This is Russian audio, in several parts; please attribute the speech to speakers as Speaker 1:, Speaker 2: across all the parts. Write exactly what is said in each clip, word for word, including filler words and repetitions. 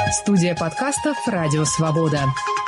Speaker 1: Студия подкастов «Радио Свобода».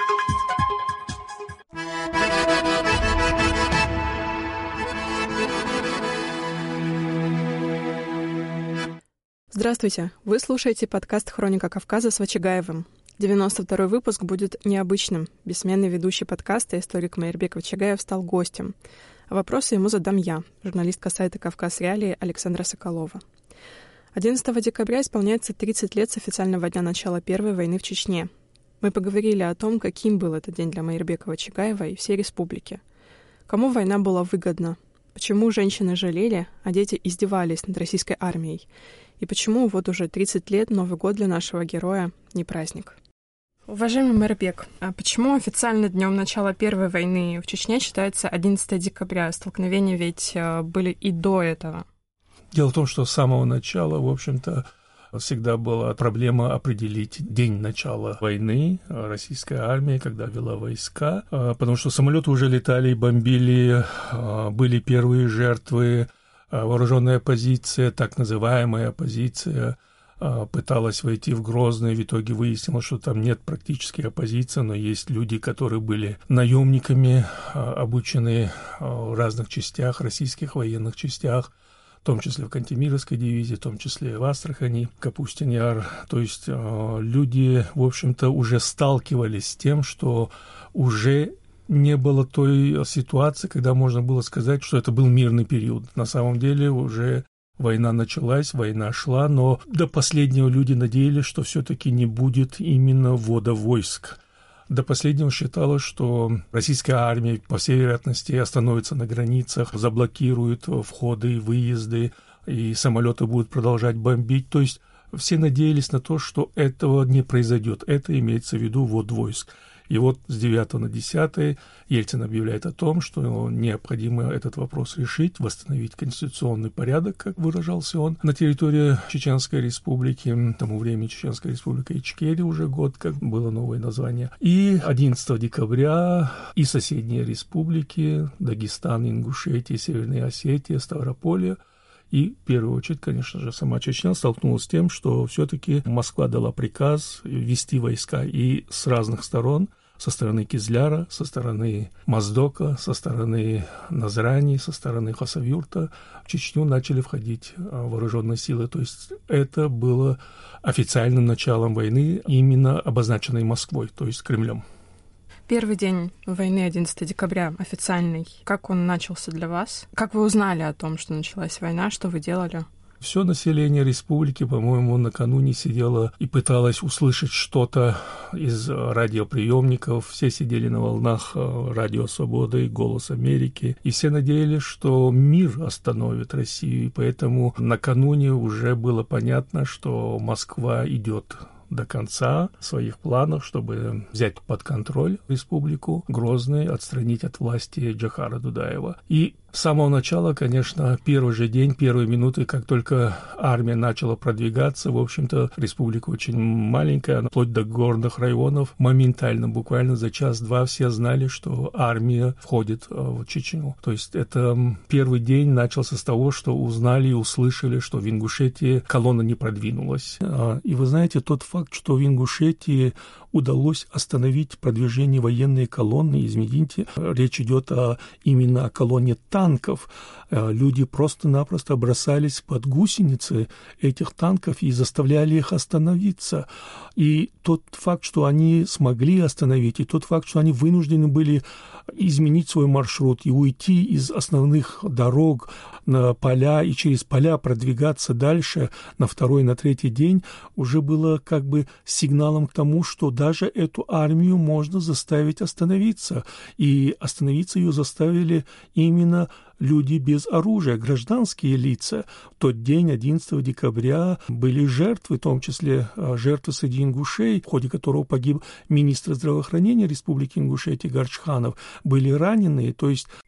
Speaker 2: Здравствуйте! Вы слушаете подкаст «Хроника Кавказа» с Вачагаевым. девяносто второй выпуск будет необычным. Бессменный ведущий подкаста, историк Майырбек Вачагаев, стал гостем. А вопросы ему задам я, журналистка сайта «Кавказ Реалии» Александра Соколова. одиннадцатого декабря исполняется тридцать лет с официального дня начала Первой войны в Чечне. Мы поговорили о том, каким был этот день для Майырбека Вачагаева и всей республики. Кому война была выгодна? Почему женщины жалели, а дети издевались над российской армией? И почему вот уже тридцать лет Новый год для нашего героя не праздник? Уважаемый Майырбек, а почему официально днем начала Первой войны в Чечне считается одиннадцатого декабря? Столкновения ведь были и до этого.
Speaker 3: Дело в том, что с самого начала, в общем-то, всегда была проблема определить день начала войны российской армии, когда вела войска, потому что самолеты уже летали и бомбили, были первые жертвы. Вооруженная оппозиция, так называемая оппозиция, пыталась войти в Грозный. В итоге выяснилось, что там нет практически оппозиции, но есть люди, которые были наемниками, обучены в разных частях, российских военных частях, в том числе в Кантемировской дивизии, в том числе в Астрахани, Капустин-Яр. То есть люди, в общем-то, уже сталкивались с тем, что уже не было той ситуации, когда можно было сказать, что это был мирный период. На самом деле уже война началась, война шла, но до последнего люди надеялись, что все-таки не будет именно ввода войск. До последнего считалось, что российская армия, по всей вероятности, остановится на границах, заблокирует входы и выезды, и самолеты будут продолжать бомбить. То есть все надеялись на то, что этого не произойдет. Это имеется в виду ввод войск. И вот с девятого на десятое Ельцин объявляет о том, что необходимо этот вопрос решить, восстановить конституционный порядок, как выражался он, на территории Чеченской Республики. К тому времени Чеченская Республика Ичкерия уже год, как было новое название. И одиннадцатого декабря и соседние республики, Дагестан, Ингушетия, Северная Осетия, Ставрополье, и, в первую очередь, конечно же, сама Чечня столкнулась с тем, что все-таки Москва дала приказ ввести войска и с разных сторон, со стороны Кизляра, со стороны Моздока, со стороны Назрани, со стороны Хасавюрта в Чечню начали входить вооруженные силы. То есть это было официальным началом войны, именно обозначенной Москвой, то есть Кремлем.
Speaker 2: Первый день войны, одиннадцатого декабря, официальный. Как он начался для вас? Как вы узнали о том, что началась война? Что вы делали?
Speaker 3: Все население республики, по-моему, накануне сидело и пыталось услышать что-то из радиоприемников. Все сидели на волнах Радио Свободы, Голос Америки. И все надеялись, что мир остановит Россию. И поэтому накануне уже было понятно, что Москва идет до конца своих планов, чтобы взять под контроль республику Грозный, отстранить от власти Джохара Дудаева. И с самого начала, конечно, первый же день, первые минуты, как только армия начала продвигаться, в общем-то, республика очень маленькая, вплоть до горных районов, моментально, буквально за час-два все знали, что армия входит в Чечню. То есть это первый день начался с того, что узнали и услышали, что в Ингушетии колонна не продвинулась. И вы знаете, тот факт, что в Ингушетии удалось остановить продвижение военной колонны, извините, речь идет о, именно о колонне танков. Люди просто-напросто бросались под гусеницы этих танков и заставляли их остановиться. И тот факт, что они смогли остановить, и тот факт, что они вынуждены были изменить свой маршрут и уйти из основных дорог на поля и через поля продвигаться дальше на второй, на третий день, уже было как бы сигналом к тому, что даже эту армию можно заставить остановиться. И остановиться ее заставили именно люди без оружия, гражданские лица. В тот день, одиннадцатого декабря, были жертвы, в том числе жертвы среди ингушей, в ходе которого погиб министр здравоохранения Республики Ингушетия Гарчханов, были раненые. То есть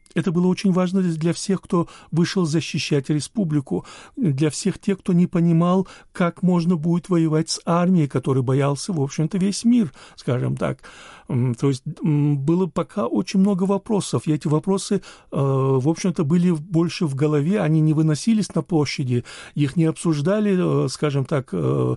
Speaker 3: Это было очень важно для всех, кто вышел защищать республику, для всех тех, кто не понимал, как можно будет воевать с армией, который боялся, в общем-то, весь мир, скажем так. То есть было пока очень много вопросов, и эти вопросы, в общем-то, были больше в голове, они не выносились на площади, их не обсуждали, скажем так,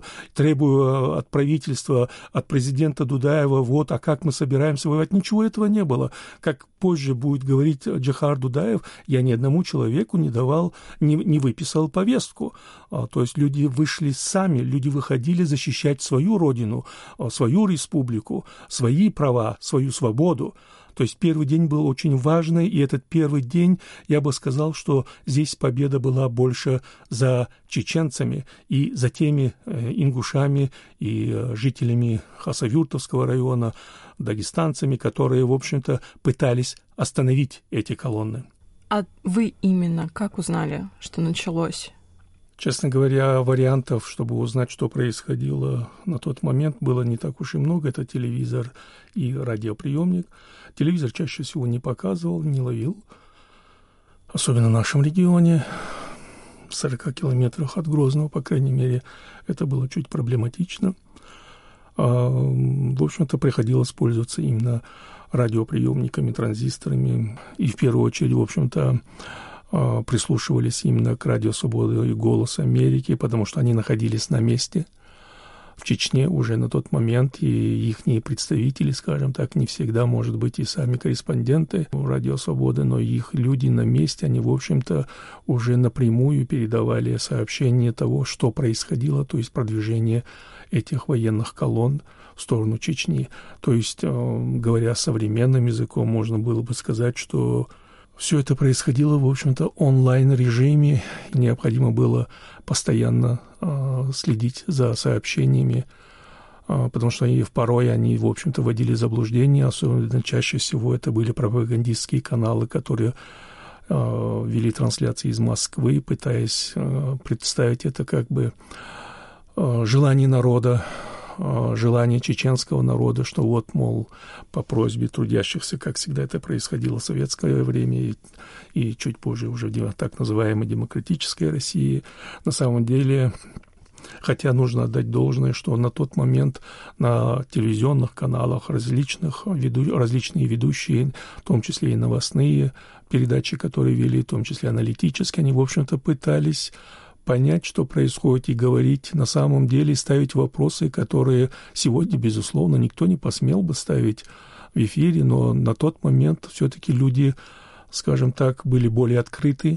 Speaker 3: требуя от правительства, от президента Дудаева, вот, а как мы собираемся воевать, ничего этого не было. Как позже будет говорить Джохар Дудаев, я ни одному человеку не давал, не, не выписал повестку. То есть люди вышли сами, люди выходили защищать свою родину, свою республику, свои права, свою свободу. То есть первый день был очень важный, и этот первый день, я бы сказал, что здесь победа была больше за чеченцами и за теми ингушами и жителями Хасавюртовского района, дагестанцами, которые, в общем-то, пытались остановить эти колонны.
Speaker 2: А вы именно как узнали, что началось?
Speaker 3: Честно говоря, вариантов, чтобы узнать, что происходило на тот момент, было не так уж и много. Это телевизор и радиоприемник. Телевизор чаще всего не показывал, не ловил. Особенно в нашем регионе, в сорока километрах от Грозного, по крайней мере, это было чуть проблематично. А, в общем-то, приходилось пользоваться именно радиоприемниками, транзисторами. И в первую очередь, в общем-то, прислушивались именно к Радио Свобода и Голос Америки, потому что они находились на месте в Чечне уже на тот момент, и ихние представители, скажем так, не всегда, может быть, и сами корреспонденты Радио Свободы, но их люди на месте, они, в общем-то, уже напрямую передавали сообщение того, что происходило, то есть продвижение этих военных колонн в сторону Чечни. То есть, говоря современным языком, можно было бы сказать, что все это происходило, в общем-то, онлайн-режиме. Необходимо было постоянно э, следить за сообщениями, э, потому что они, порой они, в общем-то, вводили в заблуждение. Особенно чаще всего это были пропагандистские каналы, которые э, вели трансляции из Москвы, пытаясь э, представить это как бы э, желание народа, желание чеченского народа, что вот, мол, по просьбе трудящихся, как всегда это происходило в советское время и, и чуть позже уже в так называемой демократической России. На самом деле, хотя нужно отдать должное, что на тот момент на телевизионных каналах различных, веду, различные ведущие, в том числе и новостные передачи, которые вели, в том числе аналитические, они, в общем-то, пытались понять, что происходит, и говорить на самом деле, ставить вопросы, которые сегодня, безусловно, никто не посмел бы ставить в эфире, но на тот момент все-таки люди, скажем так, были более открыты,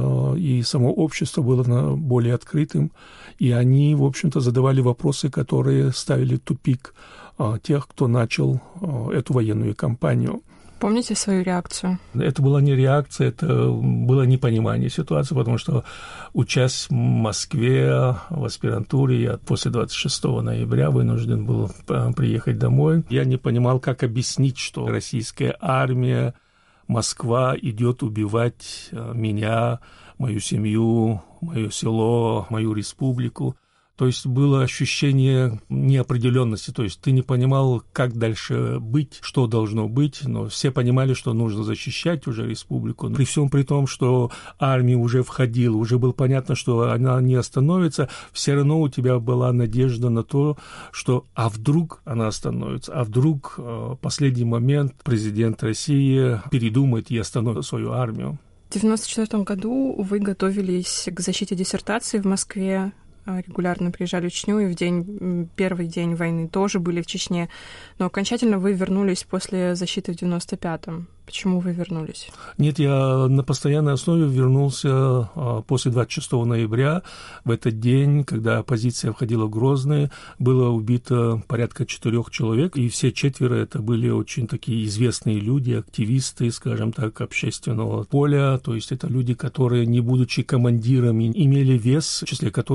Speaker 3: и само общество было более открытым, и они, в общем-то, задавали вопросы, которые ставили в тупик тех, кто начал эту военную кампанию.
Speaker 2: Помните свою реакцию?
Speaker 3: Это была не реакция, это было непонимание ситуации, потому что, учась в Москве в аспирантуре, я после двадцать шестого ноября вынужден был приехать домой. Я не понимал, как объяснить, что российская армия, Москва идет убивать меня, мою семью, мое село, мою республику. То есть было ощущение неопределенности, то есть ты не понимал, как дальше быть, что должно быть, но все понимали, что нужно защищать уже республику. При всем при том, что армия уже входила, уже было понятно, что она не остановится, все равно у тебя была надежда на то, что а вдруг она остановится, а вдруг в последний момент президент России передумает и остановит свою армию.
Speaker 2: В девяносто четвёртом году вы готовились к защите диссертации в Москве, регулярно приезжали в Чечню, и в день, первый день войны тоже были в Чечне. Но окончательно вы вернулись после защиты в девяносто пятом. Почему вы вернулись?
Speaker 3: Нет, я на постоянной основе вернулся после двадцать шестого ноября. В этот день, когда оппозиция входила в Грозный, было убито порядка четырех человек, и все четверо это были очень такие известные люди, активисты, скажем так, общественного поля. То есть это люди, которые, не будучи командирами, имели вес, в числе которых был и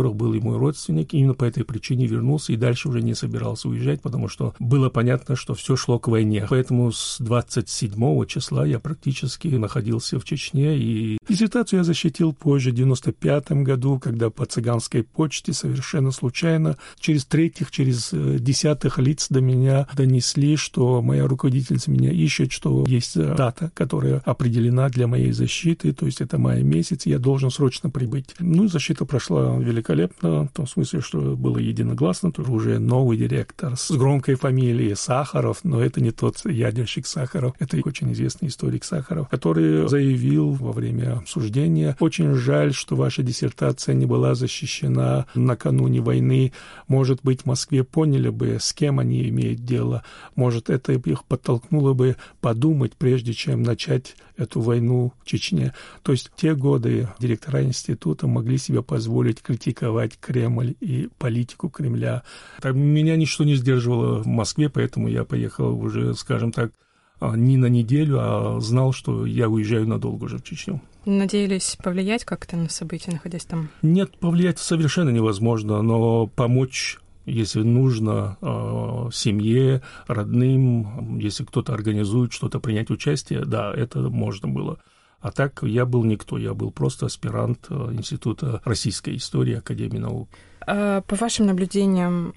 Speaker 3: мой родственник, и именно по этой причине вернулся и дальше уже не собирался уезжать, потому что было понятно, что все шло к войне. Поэтому с двадцать седьмого числа я практически находился в Чечне, и диссертацию я защитил позже, в девяносто пятом году, когда по цыганской почте совершенно случайно через третьих, через десятых лиц до меня донесли, что моя руководительница меня ищет, что есть дата, которая определена для моей защиты, то есть это май месяц, я должен срочно прибыть. Ну, защита прошла великолепно, в том смысле, что было единогласно, тоже уже новый директор с громкой фамилией Сахаров, но это не тот ядерщик Сахаров, это очень известный историк Сахаров, который заявил во время обсуждения: очень жаль, что ваша диссертация не была защищена накануне войны. Может быть, в Москве поняли бы, с кем они имеют дело. Может, это их подтолкнуло бы подумать, прежде чем начать эту войну в Чечне. То есть в те годы директора института могли себе позволить критиковать Кремль и политику Кремля. Так, меня ничто не сдерживало в Москве, поэтому я поехал уже, скажем так, не на неделю, а знал, что я уезжаю надолго уже в Чечню.
Speaker 2: Надеялись повлиять как-то на события, находясь там?
Speaker 3: Нет, повлиять совершенно невозможно, но помочь, если нужно, семье, родным, если кто-то организует что-то, принять участие, да, это можно было. А так я был никто, я был просто аспирант Института российской истории Академии наук.
Speaker 2: По вашим наблюдениям,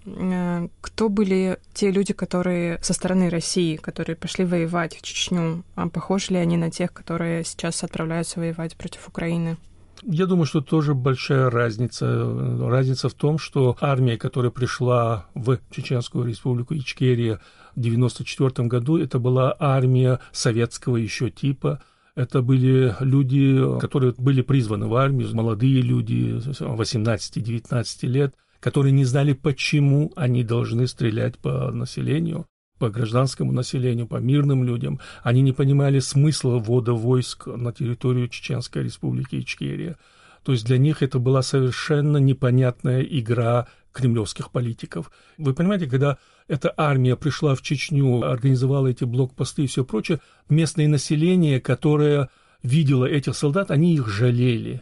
Speaker 2: кто были те люди, которые со стороны России, которые пошли воевать в Чечню? Похожи ли они на тех, которые сейчас отправляются воевать против Украины?
Speaker 3: Я думаю, что тоже большая разница. Разница в том, что армия, которая пришла в Чеченскую республику Ичкерия в девяносто четвёртом году, это была армия советского еще типа. Это были люди, которые были призваны в армию, молодые люди, восемнадцати-девятнадцати лет, которые не знали, почему они должны стрелять по населению, по гражданскому населению, по мирным людям. Они не понимали смысла ввода войск на территорию Чеченской республики Ичкерия. То есть для них это была совершенно непонятная игра кремлевских политиков. Вы понимаете, когда эта армия пришла в Чечню, организовала эти блокпосты и все прочее, местное население, которое видело этих солдат, они их жалели,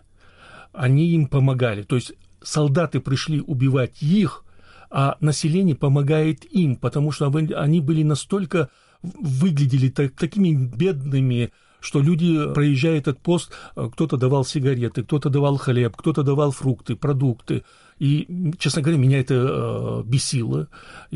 Speaker 3: они им помогали. То есть солдаты пришли убивать их, а население помогает им, потому что они были настолько, выглядели так, такими бедными, что люди, проезжая этот пост, кто-то давал сигареты, кто-то давал хлеб, кто-то давал фрукты, продукты. И, честно говоря, меня это э, бесило.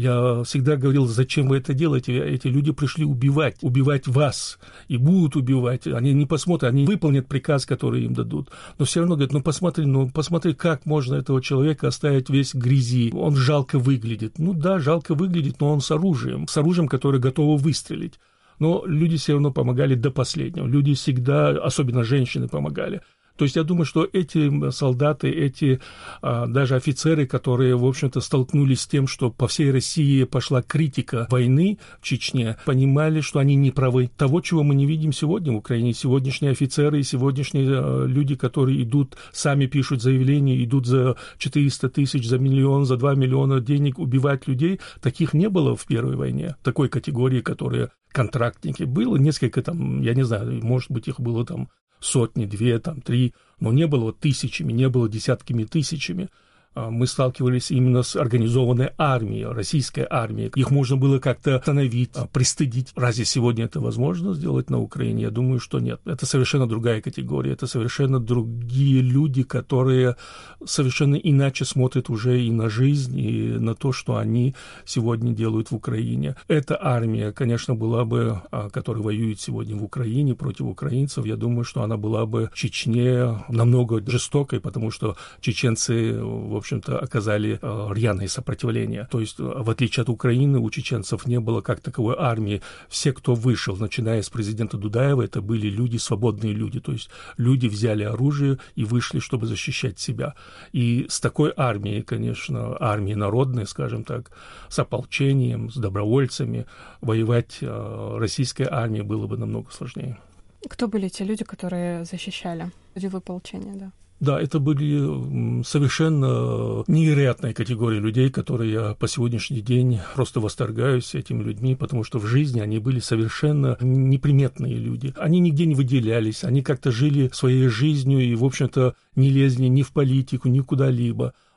Speaker 3: Я всегда говорил: зачем вы это делаете? Эти люди пришли убивать, убивать вас, и будут убивать. Они не посмотрят, они выполнят приказ, который им дадут. Но все равно говорят: ну посмотри, ну посмотри, как можно этого человека оставить весь в грязи. Он жалко выглядит. Ну да, жалко выглядит, но он с оружием, с оружием, которое готово выстрелить. Но люди все равно помогали до последнего. Люди всегда, особенно женщины, помогали. То есть я думаю, что эти солдаты, эти а, даже офицеры, которые, в общем-то, столкнулись с тем, что по всей России пошла критика войны в Чечне, понимали, что они не правы. Того, чего мы не видим сегодня в Украине. Сегодняшние офицеры и сегодняшние а, люди, которые идут, сами пишут заявления, идут за четыреста тысяч, за миллион, за два миллиона денег убивать людей, таких не было в Первой войне. Такой категории, которые контрактники. Было несколько там, я не знаю, может быть, их было там сотни, две, там, три, но не было тысячами, не было десятками тысячами. Мы сталкивались именно с организованной армией, российской армией. Их можно было как-то остановить, пристыдить. Разве сегодня это возможно сделать на Украине? Я думаю, что нет. Это совершенно другая категория, это совершенно другие люди, которые совершенно иначе смотрят уже и на жизнь, и на то, что они сегодня делают в Украине. Эта армия, конечно, была бы, которая воюет сегодня в Украине против украинцев, я думаю, что она была бы в Чечне намного жестокой, потому что чеченцы, в общем, общем-то, оказали э, рьяное сопротивление. То есть, в отличие от Украины, у чеченцев не было как таковой армии. Все, кто вышел, начиная с президента Дудаева, это были люди, свободные люди. То есть, люди взяли оружие и вышли, чтобы защищать себя. И с такой армией, конечно, армией народной, скажем так, с ополчением, с добровольцами, воевать э, российской армии было бы намного сложнее.
Speaker 2: Кто были те люди, которые защищали люди в ополчении, да?
Speaker 3: Да, это были совершенно невероятная категория людей, которые я по сегодняшний день просто восторгаюсь этими людьми, потому что в жизни они были совершенно неприметные люди. Они нигде не выделялись, они как-то жили своей жизнью и, в общем-то, не лезли ни в политику, ни куда-либо.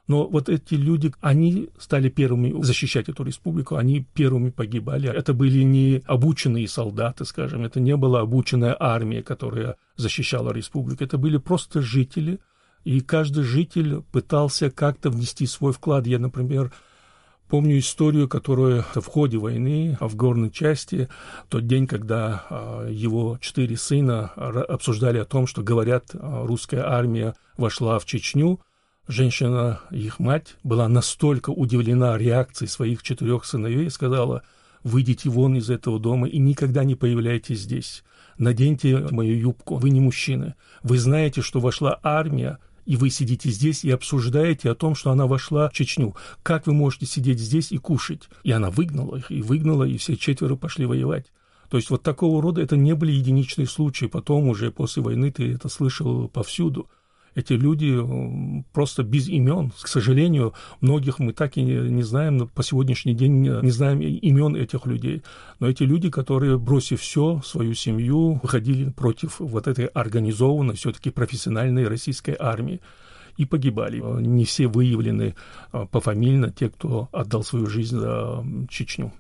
Speaker 3: Но вот эти люди, они стали первыми защищать эту республику, они первыми погибали. Это были не обученные солдаты, скажем, это не была обученная армия, которая защищала республику, это были просто жители, и каждый житель пытался как-то внести свой вклад. Я, например, помню историю, которую в ходе войны в горной части, тот день, когда его четыре сына обсуждали о том, что, говорят, русская армия вошла в Чечню, женщина, их мать, была настолько удивлена реакцией своих четырех сыновей и сказала: «Выйдите вон из этого дома и никогда не появляйтесь здесь. Наденьте мою юбку, вы не мужчины. Вы знаете, что вошла армия, и вы сидите здесь и обсуждаете о том, что она вошла в Чечню. Как вы можете сидеть здесь и кушать?» И она выгнала их, и выгнала, и все четверо пошли воевать. То есть вот такого рода это не были единичные случаи. Потом уже после войны ты это слышал повсюду. Эти люди просто без имен. К сожалению, многих мы так и не знаем, по сегодняшний день не знаем имен этих людей. Но эти люди, которые, бросив все, свою семью, выходили против вот этой организованной, все-таки профессиональной российской армии и погибали. Не все выявлены пофамильно, те, кто отдал свою жизнь за Чечню.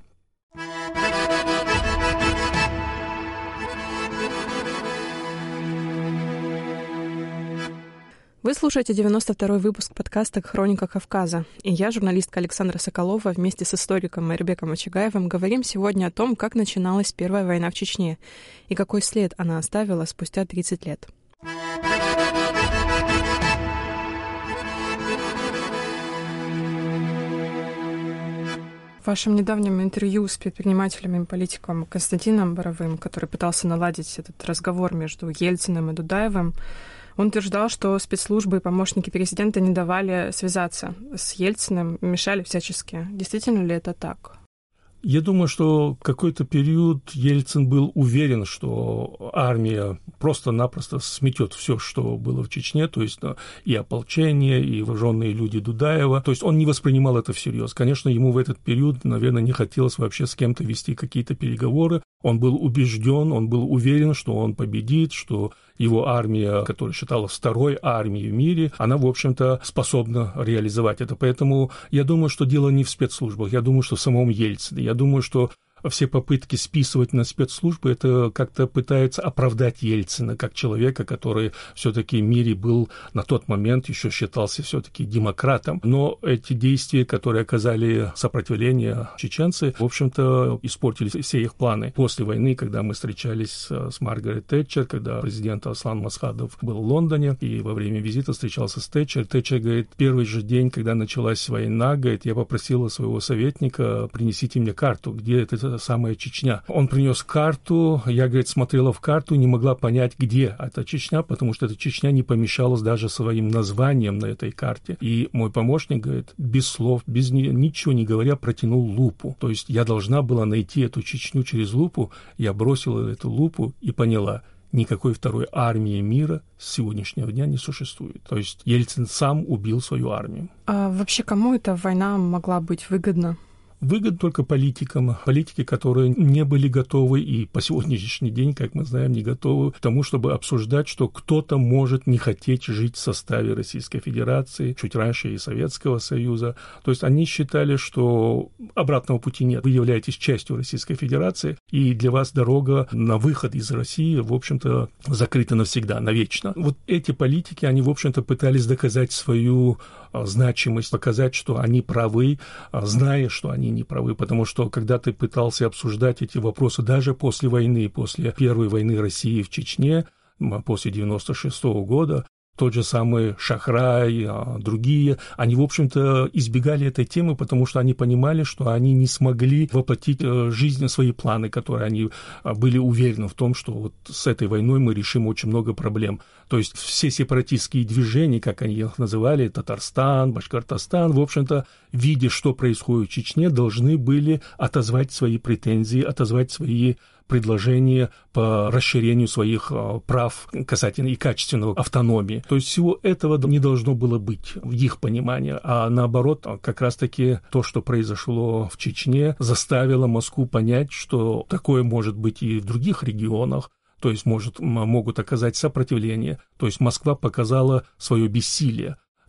Speaker 2: Вы слушаете девяносто второй выпуск подкаста «Хроника Кавказа». И я, журналистка Александра Соколова, вместе с историком Майрбеком Вачагаевым говорим сегодня о том, как начиналась Первая война в Чечне и какой след она оставила спустя тридцать лет. В вашем недавнем интервью с предпринимателем и политиком Константином Боровым, который пытался наладить этот разговор между Ельциным и Дудаевым, он утверждал, что спецслужбы и помощники президента не давали связаться с Ельциным, мешали всячески. Действительно ли это так?
Speaker 3: Я думаю, что в какой-то период Ельцин был уверен, что армия просто-напросто сметет все, что было в Чечне, то есть и ополчение, и вооруженные люди Дудаева. То есть он не воспринимал это всерьез. Конечно, ему в этот период, наверное, не хотелось вообще с кем-то вести какие-то переговоры. Он был убежден, он был уверен, что он победит, что его армия, которая считалась второй армией в мире, она, в общем-то, способна реализовать это. Поэтому я думаю, что дело не в спецслужбах, я думаю, что в самом Ельцине. Я думаю, что все попытки списывать на спецслужбы, это как-то пытается оправдать Ельцина как человека, который все-таки в мире был на тот момент, еще считался все-таки демократом. Но эти действия, которые оказали сопротивление чеченцы, в общем-то, испортили все их планы. После войны, когда мы встречались с Маргарет Тэтчер, когда президент Аслан Масхадов был в Лондоне, и во время визита встречался с Тэтчер, Тэтчер говорит: первый же день, когда началась война, говорит, я попросила своего советника: принесите мне карту, где это самая Чечня. Он принес карту, я, говорит, смотрела в карту и не могла понять, где эта Чечня, потому что эта Чечня не помещалась даже своим названием на этой карте. И мой помощник, говорит, без слов, без ничего не говоря, протянул лупу. То есть я должна была найти эту Чечню через лупу. Я бросила эту лупу и поняла: никакой второй армии мира с сегодняшнего дня не существует. То есть Ельцин сам убил свою армию.
Speaker 2: А вообще кому эта война могла быть выгодна?
Speaker 3: Выгодно только политикам, политики, которые не были готовы и по сегодняшний день, как мы знаем, не готовы к тому, чтобы обсуждать, что кто-то может не хотеть жить в составе Российской Федерации, чуть раньше и Советского Союза. То есть они считали, что обратного пути нет. Вы являетесь частью Российской Федерации, и для вас дорога на выход из России, в общем-то, закрыта навсегда, навечно. Вот эти политики, они, в общем-то, пытались доказать свою значимость, показать, что они правы, зная, что они не правы, потому что когда ты пытался обсуждать эти вопросы даже после войны, после первой войны России в Чечне, после девяносто шестого года, тот же самый Шахрай, другие, они, в общем-то, избегали этой темы, потому что они понимали, что они не смогли воплотить в жизнь свои планы, которые они были уверены в том, что вот с этой войной мы решим очень много проблем. То есть все сепаратистские движения, как они их называли, Татарстан, Башкортостан, в общем-то, видя, что происходит в Чечне, должны были отозвать свои претензии, отозвать свои предложения по расширению своих прав касательно и качественного автономии. То есть всего этого не должно было быть в их понимании, а наоборот, как раз-таки то, что произошло в Чечне, заставило Москву понять, что такое может быть и в других регионах, то есть может, могут оказать сопротивление. То есть Москва показала свое бессилие.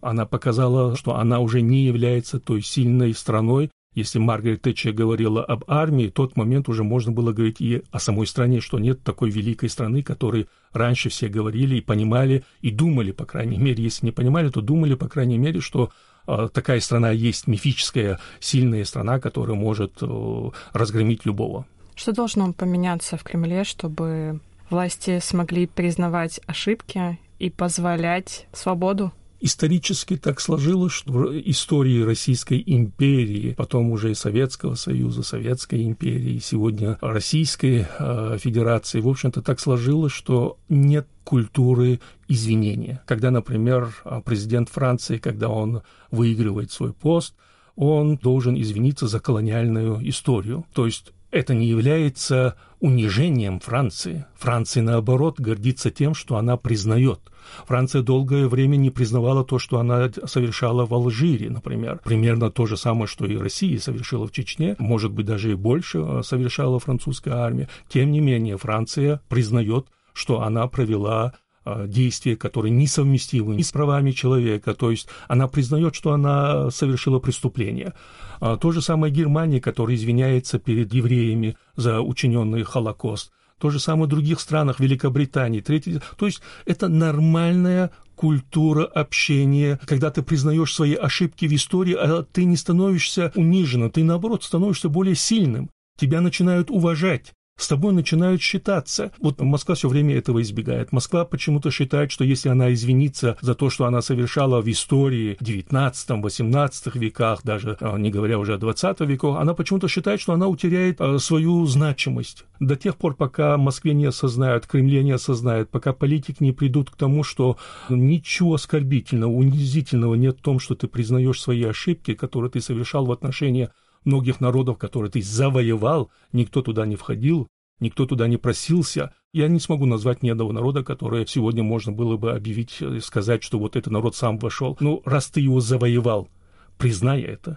Speaker 3: Она показала, что она уже не является той сильной страной. Если Маргарет Тэтчер говорила об армии, в тот момент уже можно было говорить и о самой стране, что нет такой великой страны, которой раньше все говорили и понимали, и думали, по крайней мере, если не понимали, то думали, по крайней мере, что э, такая страна есть мифическая, сильная страна, которая может э, разгромить любого.
Speaker 2: Что должно поменяться в Кремле, чтобы власти смогли признавать ошибки и позволять свободу?
Speaker 3: Исторически так сложилось, что в истории Российской империи, потом уже и Советского Союза, Советской империи, сегодня Российской э, Федерации, в общем-то, так сложилось, что нет культуры извинения. Когда, например, президент Франции, когда он выигрывает свой пост, он должен извиниться за колониальную историю. То есть это не является унижением Франции. Франция, наоборот, гордится тем, что она признает. Франция долгое время не признавала то, что она совершала в Алжире, например. Примерно то же самое, что и Россия совершила в Чечне, может быть, даже и больше совершала французская армия. Тем не менее, Франция признает, что она провела действия, которые несовместимы ни с правами человека, то есть она признает, что она совершила преступление. То же самое Германия, которая извиняется перед евреями за учиненный Холокост. То же самое в других странах, Великобритании, третий. То есть это нормальная культура общения, когда ты признаешь свои ошибки в истории, а ты не становишься униженным, ты, наоборот, становишься более сильным. Тебя начинают уважать. С тобой начинают считаться. Вот Москва все время этого избегает. Москва почему-то считает, что если она извинится за то, что она совершала в истории в девятнадцатом-восемнадцатом веках, даже не говоря уже о двадцатом веке, она почему-то считает, что она утеряет свою значимость. До тех пор, пока в Москве не осознают, в Кремле не осознают, пока политики не придут к тому, что ничего оскорбительного, унизительного нет в том, что ты признаешь свои ошибки, которые ты совершал в отношении многих народов, которые ты завоевал, никто туда не входил, никто туда не просился. Я не смогу назвать ни одного народа, который сегодня можно было бы объявить, сказать, что вот этот народ сам вошел. Ну, раз ты его завоевал, признай это.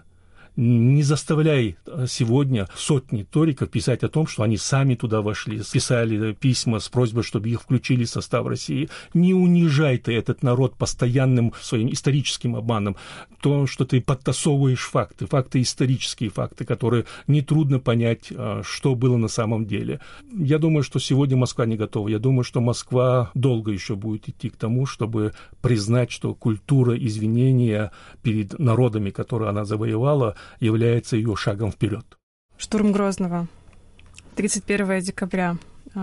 Speaker 3: Не заставляй сегодня сотни ториков писать о том, что они сами туда вошли, писали письма с просьбой, чтобы их включили в состав России. Не унижай ты этот народ постоянным своим историческим обманом. То, что ты подтасовываешь факты, факты исторические факты, которые нетрудно понять, что было на самом деле. Я думаю, что сегодня Москва не готова. Я думаю, что Москва долго еще будет идти к тому, чтобы признать, что культура извинения перед народами, которые она завоевала, является ее шагом вперед.
Speaker 2: Штурм Грозного тридцать первого декабря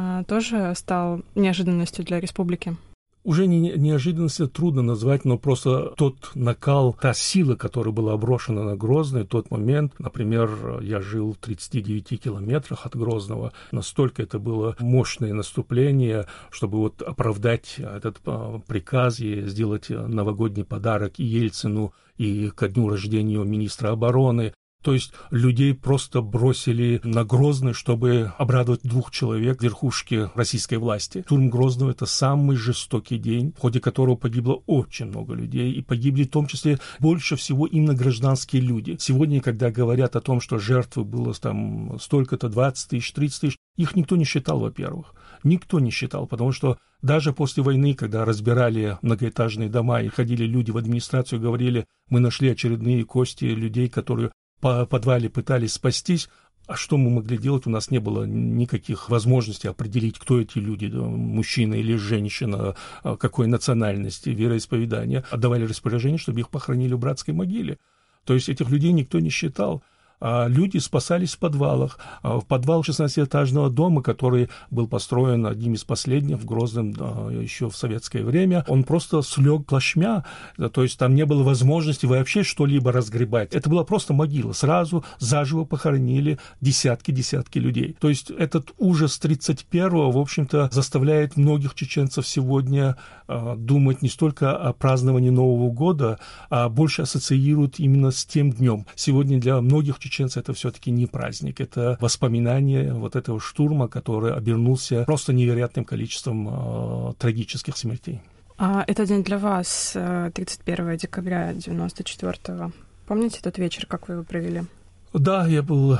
Speaker 2: тоже стал неожиданностью для республики?
Speaker 3: Уже не, неожиданность трудно назвать, но просто тот накал, та сила, которая была брошена на Грозный, тот момент, например, я жил в тридцати девяти километрах от Грозного, настолько это было мощное наступление, чтобы вот оправдать этот приказ и сделать новогодний подарок и Ельцину, и ко дню рождения министра обороны. То есть людей просто бросили на Грозный, чтобы обрадовать двух человек в верхушке российской власти. Штурм Грозного — это самый жестокий день, в ходе которого погибло очень много людей, и погибли в том числе больше всего именно гражданские люди. Сегодня, когда говорят о том, что жертвы было там столько-то, двадцать тысяч, тридцать тысяч, их никто не считал, во-первых. Никто не считал, потому что даже после войны, когда разбирали многоэтажные дома и ходили люди в администрацию, говорили, мы нашли очередные кости людей, которые по подвале пытались спастись, а что мы могли делать? У нас не было никаких возможностей определить, кто эти люди, да, мужчина или женщина, какой национальности, вероисповедания. Отдавали распоряжение, чтобы их похоронили в братской могиле. То есть этих людей никто не считал. А люди спасались в подвалах. В подвал шестнадцатиэтажного дома, который был построен одним из последних в Грозном еще в советское время, он просто слег плашмя, то есть там не было возможности вообще что-либо разгребать. Это была просто могила. Сразу заживо похоронили десятки-десятки людей. То есть этот ужас тридцать первого, в общем-то, заставляет многих чеченцев сегодня э, думать не столько о праздновании Нового года, а больше ассоциируют именно с тем днем. Сегодня для многих чеченцев это все-таки не праздник, это воспоминание вот этого штурма, который обернулся просто невероятным количеством э, трагических смертей.
Speaker 2: А этот день для вас, тридцать первого декабря девяносто четвёртого, помните тот вечер, как вы его провели?
Speaker 3: Да, я был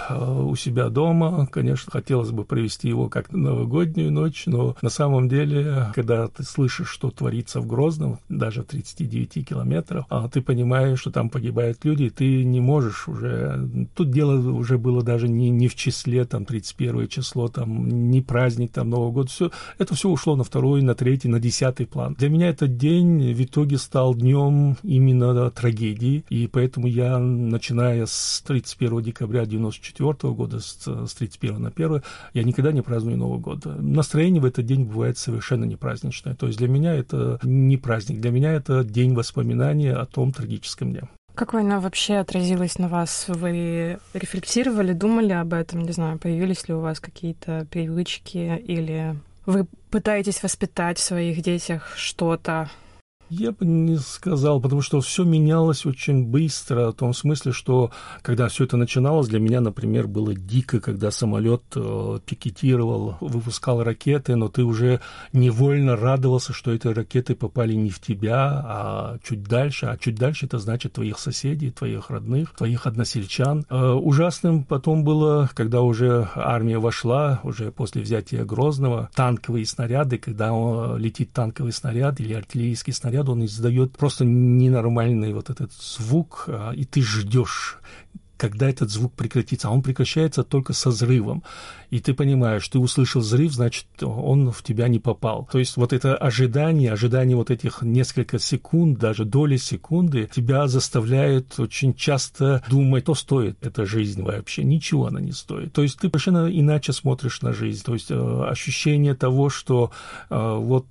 Speaker 3: у себя дома. Конечно, хотелось бы провести его как новогоднюю ночь, но на самом деле, когда ты слышишь, что творится в Грозном, даже в тридцати девяти километрах, ты понимаешь, что там погибают люди, и ты не можешь уже... Тут дело уже было даже не, не в числе, там, тридцать первое число, там, не праздник, там, Новый год. Все, это все ушло на второй, на третий, на десятый план. Для меня этот день в итоге стал днем именно трагедии, и поэтому я, начиная с тридцать первого декабря девяносто четвёртого года, с, с тридцать первого на первое, я никогда не праздную Новый год. Настроение в этот день бывает совершенно не праздничное. То есть для меня это не праздник, для меня это день воспоминания о том трагическом дне.
Speaker 2: Как война вообще отразилась на вас? Вы рефлексировали, думали об этом? Не знаю, появились ли у вас какие-то привычки или вы пытаетесь воспитать в своих детях что-то?
Speaker 3: Я бы не сказал, потому что все менялось очень быстро, в том смысле, что когда все это начиналось, для меня, например, было дико, когда самолет э, пикетировал, выпускал ракеты, но ты уже невольно радовался, что эти ракеты попали не в тебя, а чуть дальше, а чуть дальше это значит твоих соседей, твоих родных, твоих односельчан. Э, ужасным потом было, когда уже армия вошла, уже после взятия Грозного, танковые снаряды, когда он, летит танковый снаряд или артиллерийский снаряд, он издает просто ненормальный вот этот звук, и ты ждешь, когда этот звук прекратится, а он прекращается только со взрывом. И ты понимаешь, ты услышал взрыв, значит, он в тебя не попал. То есть вот это ожидание, ожидание вот этих несколько секунд, даже доли секунды, тебя заставляет очень часто думать, что стоит эта жизнь вообще. Ничего она не стоит. То есть ты совершенно иначе смотришь на жизнь. То есть э, ощущение того, что э, вот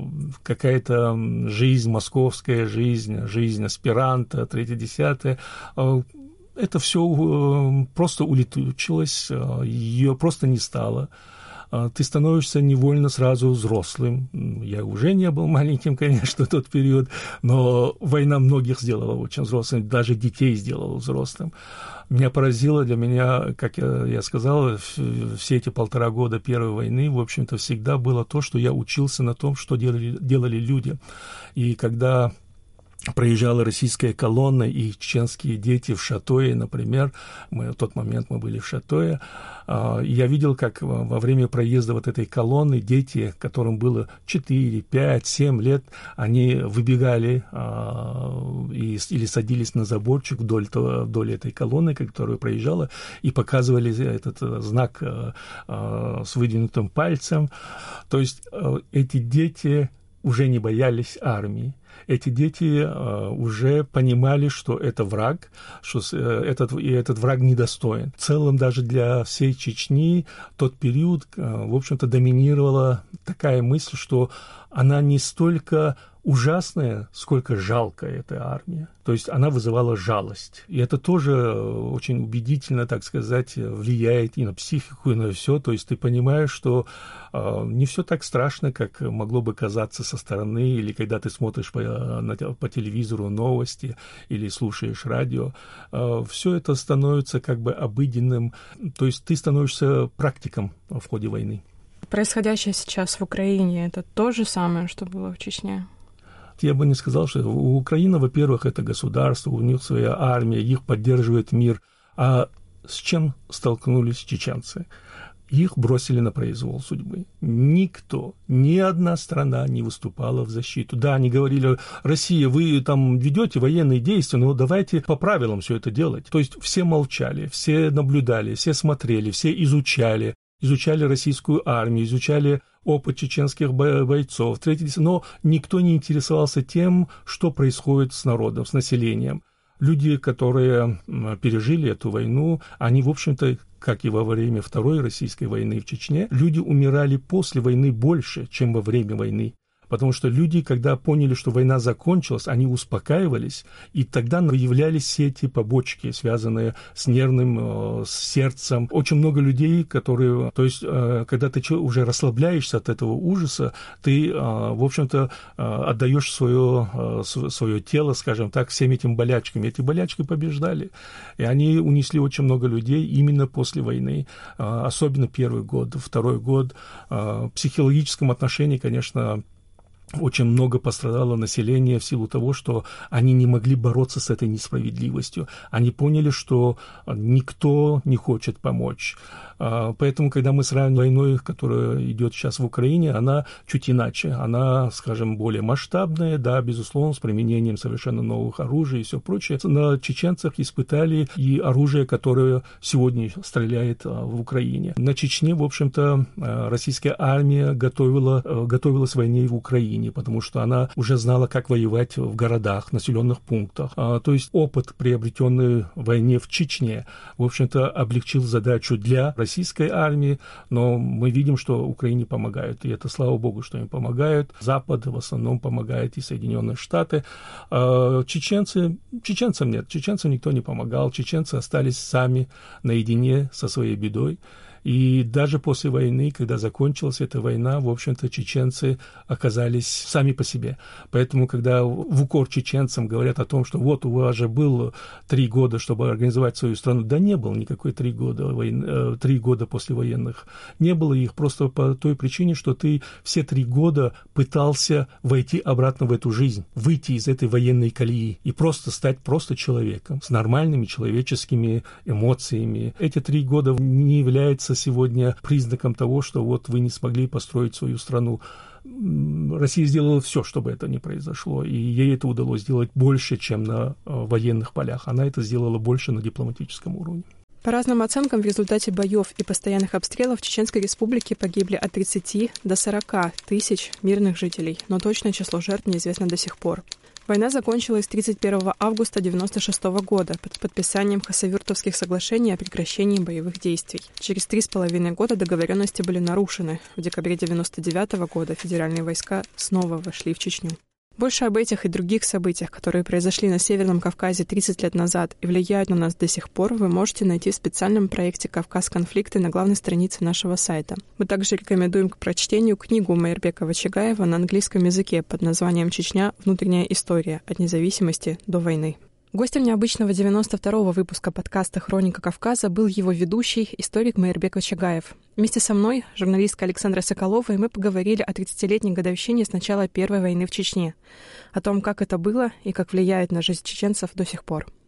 Speaker 3: какая-то жизнь, московская жизнь, жизнь аспиранта, третье-десятое, э, это все просто улетучилось, ее просто не стало. Ты становишься невольно сразу взрослым. Я уже не был маленьким, конечно, в тот период, но война многих сделала очень взрослым, даже детей сделала взрослым. Меня поразило, для меня, как я, я сказал, все эти полтора года Первой войны, в общем-то, всегда было то, что я учился на том, что делали, делали люди. И когда проезжала российская колонна, и чеченские дети в Шатое, например, мы, в тот момент мы были в Шатое, я видел, как во время проезда вот этой колонны дети, которым было четыре, пять, семь лет, они выбегали и, или садились на заборчик вдоль, вдоль этой колонны, которая проезжала, и показывали этот знак с выдвинутым пальцем. То есть эти дети уже не боялись армии. Эти дети э, уже понимали, что это враг, что э, этот, и этот враг недостоин. В целом, даже для всей Чечни тот период, э, в общем-то, доминировала такая мысль, что она не столько ужасная, сколько жалкая эта армия. То есть она вызывала жалость. И это тоже очень убедительно, так сказать, влияет и на психику, и на все. То есть ты понимаешь, что э, не все так страшно, как могло бы казаться со стороны, или когда ты смотришь по, на, по телевизору новости или слушаешь радио. Э, все это становится как бы обыденным. То есть ты становишься практиком в ходе войны.
Speaker 2: Происходящее сейчас в Украине — это то же самое, что было в Чечне?
Speaker 3: Я бы не сказал, что Украина, во-первых, это государство, у них своя армия, их поддерживает мир. А с чем столкнулись чеченцы? Их бросили на произвол судьбы. Никто, ни одна страна не выступала в защиту. Да, они говорили: Россия, вы там ведете военные действия, но давайте по правилам все это делать. То есть все молчали, все наблюдали, все смотрели, все изучали. Изучали российскую армию, изучали опыт чеченских бойцов, но никто не интересовался тем, что происходит с народом, с населением. Люди, которые пережили эту войну, они, в общем-то, как и во время Второй российской войны в Чечне, люди умирали после войны больше, чем во время войны. Потому что люди, когда поняли, что война закончилась, они успокаивались, и тогда выявлялись все эти побочки, связанные с нервным, с сердцем. Очень много людей, которые... То есть, когда ты уже расслабляешься от этого ужаса, ты, в общем-то, отдаешь свое, свое тело, скажем так, всем этим болячкам. Эти болячки побеждали, и они унесли очень много людей именно после войны. Особенно первый год, второй год. В психологическом отношении, конечно, очень много пострадало население в силу того, что они не могли бороться с этой несправедливостью. Они поняли, что никто не хочет помочь. Поэтому, когда мы сравниваем войной, которая идет сейчас в Украине, она чуть иначе. Она, скажем, более масштабная, да, безусловно, с применением совершенно новых оружий и все прочее. На чеченцах испытали и оружие, которое сегодня стреляет в Украине. На Чечне, в общем-то, российская армия готовила, готовилась к войне в Украине, потому что она уже знала, как воевать в городах, населенных пунктах. То есть опыт, приобретенный в войне в Чечне, в общем-то, облегчил задачу для России, российской армии, но мы видим, что Украине помогают, и это слава богу, что им помогают. Запад в основном помогает, и Соединенные Штаты. Чеченцы, чеченцам нет, чеченцам никто не помогал, чеченцы остались сами наедине со своей бедой. И даже после войны, когда закончилась эта война, в общем-то, чеченцы оказались сами по себе. Поэтому, когда в укор чеченцам говорят о том, что вот у вас же было три года, чтобы организовать свою страну, да не было никакой три года, войны, три года послевоенных. Не было их просто по той причине, что ты все три года пытался войти обратно в эту жизнь, выйти из этой военной колеи и просто стать просто человеком с нормальными человеческими эмоциями. Эти три года не являются сегодня признаком того, что вот вы не смогли построить свою страну. Россия сделала все, чтобы это не произошло, и ей это удалось сделать больше, чем на военных полях. Она это сделала больше на дипломатическом уровне.
Speaker 2: По разным оценкам, в результате боев и постоянных обстрелов в Чеченской Республике погибли от тридцати до сорока тысяч мирных жителей, но точное число жертв неизвестно до сих пор. Война закончилась тридцать первого августа девяносто шестого года под подписанием Хасавюртовских соглашений о прекращении боевых действий. Через три с половиной года договоренности были нарушены. В декабре девяносто девятого года федеральные войска снова вошли в Чечню. Больше об этих и других событиях, которые произошли на Северном Кавказе тридцать лет назад и влияют на нас до сих пор, вы можете найти в специальном проекте «Кавказ. Конфликты» на главной странице нашего сайта. Мы также рекомендуем к прочтению книгу Мейрбека Вачагаева на английском языке под названием «Чечня. Внутренняя история. От независимости до войны». Гостем необычного девяносто второго выпуска подкаста «Хроника Кавказа» был его ведущий, историк Мейрбек Вачагаев. Вместе со мной, журналистка Александра Соколова, и мы поговорили о тридцатилетней годовщине с начала Первой войны в Чечне, о том, как это было и как влияет на жизнь чеченцев до сих пор.